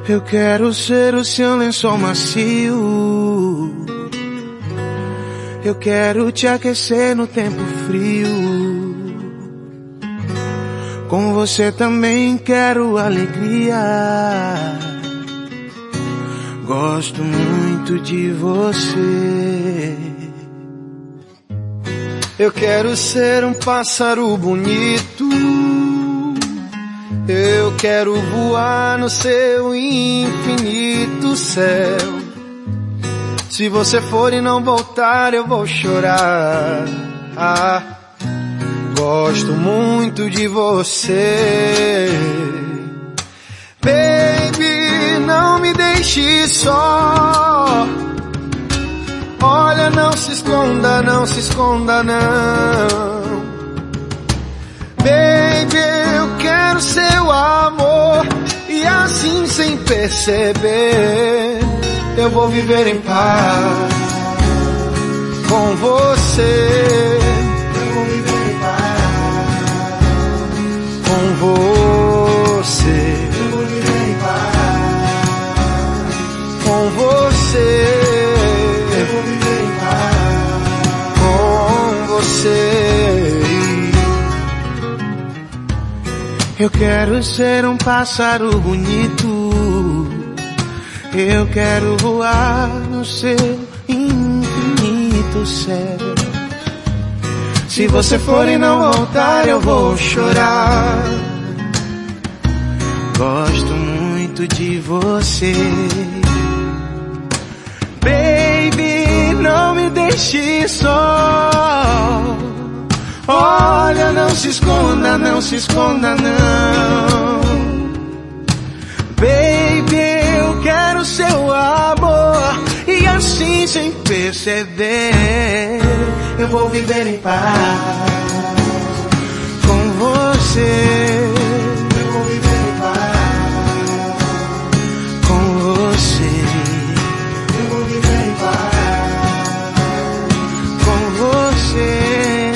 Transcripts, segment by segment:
Eu quero ser o seu lençol macio. Eu quero te aquecer no tempo frio. Com você também quero alegria. Gosto muito de você. Eu quero ser um pássaro bonito. Eu quero voar no seu infinito céu. Se você for e não voltar, eu vou chorar. Gosto muito de você. Baby, não me deixe só. Olha, não se esconda, não se esconda, não. Baby, eu quero seu amor. E assim, sem perceber, eu vou viver em paz com você. Eu vou viver em paz com você. Eu vou viver em paz com você. Eu vou viver em paz com você. Eu quero ser um pássaro bonito. Eu quero voar no seu infinito céu. Se você for e não voltar, eu vou chorar. Gosto muito de você. Baby, não me deixe só. Olha, não se esconda, não se esconda, não. Baby, eu quero seu amor. E assim, sem perceber, eu vou viver em paz com você. Eu vou viver em paz com você. Eu vou viver em paz com você.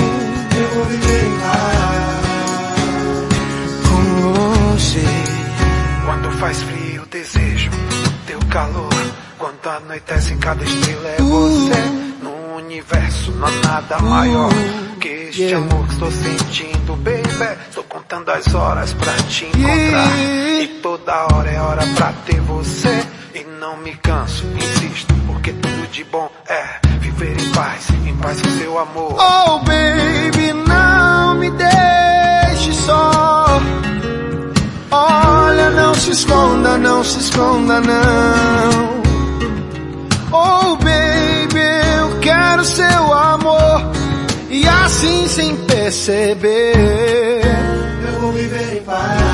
Quando faz frio, desejo teu calor. Quando anoitece, cada estrela é você. No universo não há nada maior que este amor que estou sentindo, baby. Estou contando as horas pra te encontrar. E toda hora é hora pra ter você. E não me canso, insisto, porque tudo de bom é viver em paz com seu amor. Oh baby, não me deixe só. Olha, não se esconda, não se esconda, não. Oh baby, eu quero seu amor. E assim, sem perceber, eu vou viver em paz